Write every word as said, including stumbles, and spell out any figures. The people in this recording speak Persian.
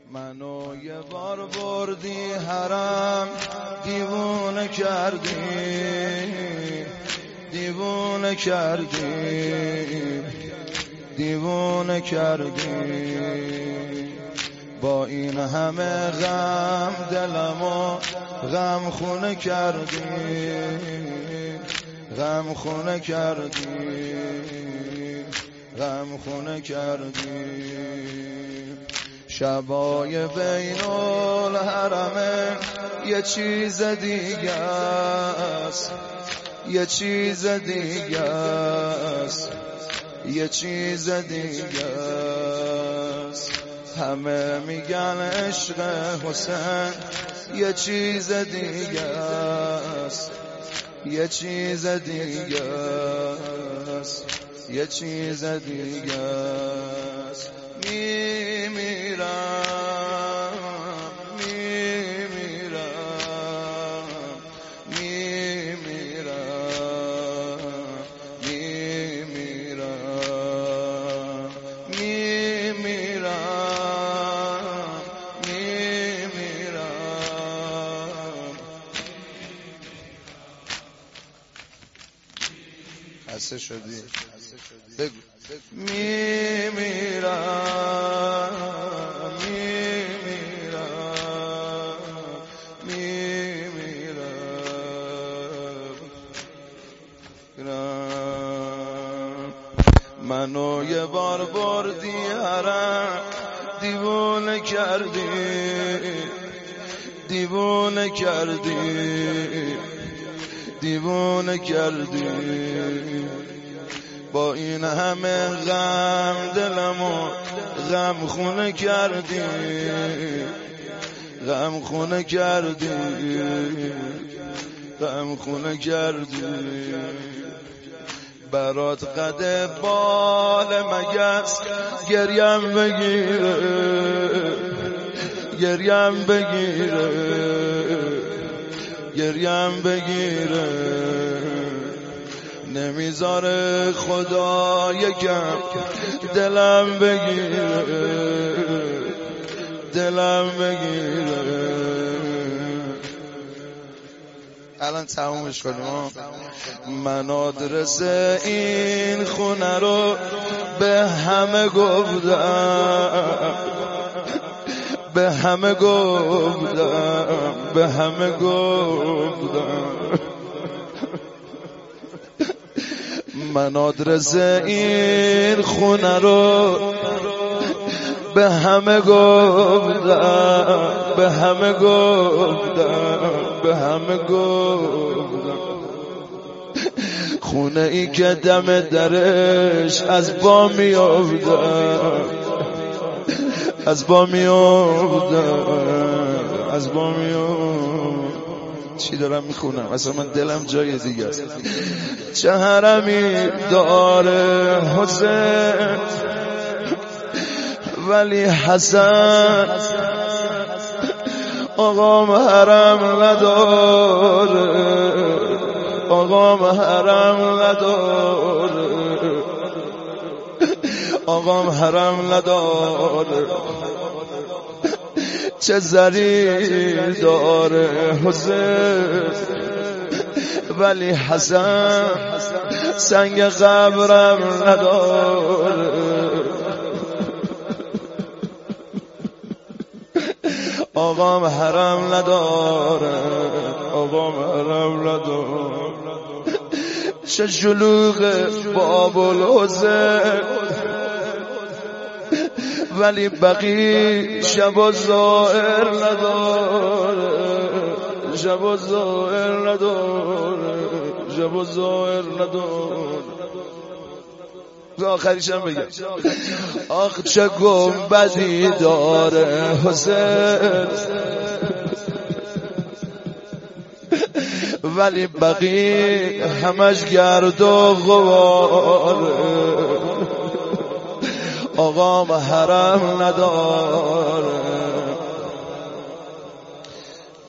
منو یه بار بردی حرم، دیوونه کردی دیوونه کردی دیوونه کردی. با این همه غم دلمو غم خونه کردی غم خونه کردی غم خونه کردی. شبای بین الحرمین یه چیز دیگه است، یه چیز دیگه است، یه چیز دیگه است. همه میگن عشق حسین یه چیز دیگه است، یه چیز دیگه است، یه چیز دیگه است. میمیرم میمیرم میمیرم میمیرم میمیرم میمیرم. خسته شدی؟ بگو. میمیرم میمیرم میمیرم. منو یه بار بردی حرم، دیوونه کردی دیوونه کردی دیوونه کردی. با این همه غم دلمو غم خونه کردی غم خونه کردی غم خونه کردی. برات قد بال مگس گریم بگیره گریم بگیره گریم بگیره. نمیذاره خدا یکم دلم بگیره دلم بگیره. الان تمومش کنیم. من آدرس این خونه رو به همه گفتم به همه گفتم به همه گفتم. من آدرس این خونه رو به همه گفتم به همه گفتم به همه گفتم. خونه ای که دم درش از با میافتم از با میافتم از با میافتم. چی دارم میخونم؟ اصلا من دلم جای دیگه است. چه حرمی داره حسین ولی حسن آقام حرم نداره آقام حرم نداره آقام حرم نداره. چه زری داره حسین ولی حسن سنگ قبرم نداره آقام حرم نداره آقام حرم نداره. چه شلوغ باب الحسین ولی بقی شب و زائر نداره شب و زائر نداره شب و زائر نداره. و آخریشم بگم آخ چه گنبدی داره حسین ولی بقی همش گرد و غباره آقام حرم نداره